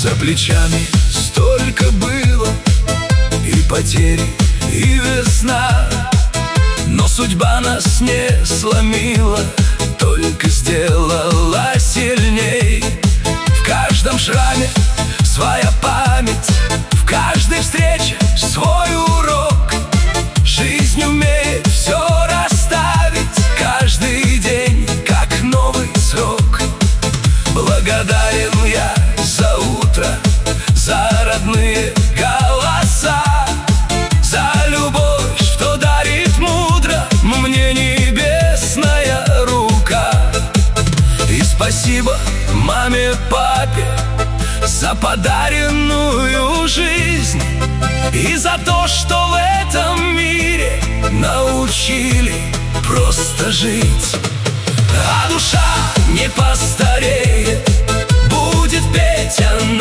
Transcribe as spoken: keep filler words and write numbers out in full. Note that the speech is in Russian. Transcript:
За плечами столько было и потери, и весна, но судьба нас не сломила, только сделала сильней. В каждом шраме своя память, в каждой встрече свой урок. Жизнь умеет все расставить, каждый день как новый срок. Благодарен я за утро, за родные голоса, за любовь, что дарит мудро мне небесная рука. И спасибо маме, папе за подаренную жизнь и за то, что в этом мире научили просто жить. А душа не постареет, будет петь она